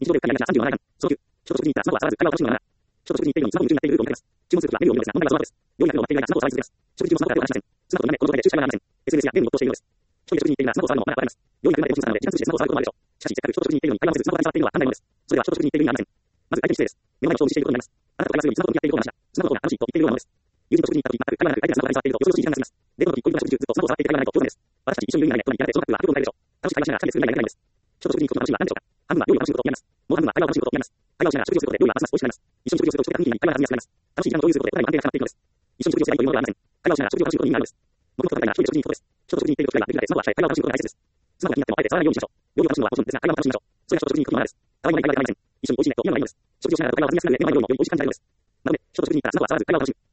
日常で会議が37回間。所得。所得にスマホは触らず会話を楽しむのが所得にペイにスマホに夢中になっているルールを求めます。注文することはメニューを見るのですが、問題はその後です。料理が来るのを待っていないがスマホを触り続けます。食事中もスマホでは話しません。スマホの画面、この状態で駐車がありません。SNS やゲームに没頭しているようです。一人で食事に行っているがスマホを触るのもまだわかります。料理が来るまで練習するので時間通してスマホを触ることもあるでしょう。しかし、せっかく人と食事に行っているのに会話をせずスマホだけ触っているのは反対なのです。それでは人と食事に行っている意味がありません。まず相手に失礼です。目の前の人を無視していることになります。あなたと会話するよりスマホと向き合っていることが話だ。スマホの方が楽しいと言っているようなのです。友人と食事に行った時、全く会話なく相手がスマホだけ触っているとよそよそしい時間が過ぎます。デートの時、恋人が食事中ずっとスマホを触っていて会話がないと冗談です。私たち一緒にいる意味がないと言って、その格好は悪くないでしょう。楽しい会話しながらキャンセルする意味がないです。人と食事に行くことの楽しみは何でしょうか。半分は料理を楽しむことをやります。もう半分は会話を楽しむことをやります。会話をしながら食事をすることで料理はますます美味しくなります。一緒に食事をすると人的な雰囲気に会話が弾みやすくなります。楽しい時間を共有することでお互いの安定が高まっていくのです。一緒に食事をすればいいというものではありません。会話をしながら食事を楽しむことに意味があるのです。もともと高いのは一人で食事に行くことです。人と食事に行っていると機会があってみんなでスマホは控え会話を楽しむことが大切です。スマホが気になってもあえて触らないようにしましょう。料理を楽しむのはもちろんですが会話も楽しみましょう。それが人と食事に行くことのです。たわいもない会話ではありません。一緒に美味しいねと言うのがいいのです。食事をしながら会話を弾みやすくなるので目の前の料理を美味しく感じられるのです。なので、人と食事に行ったらスマホは触らず会話を楽しむ。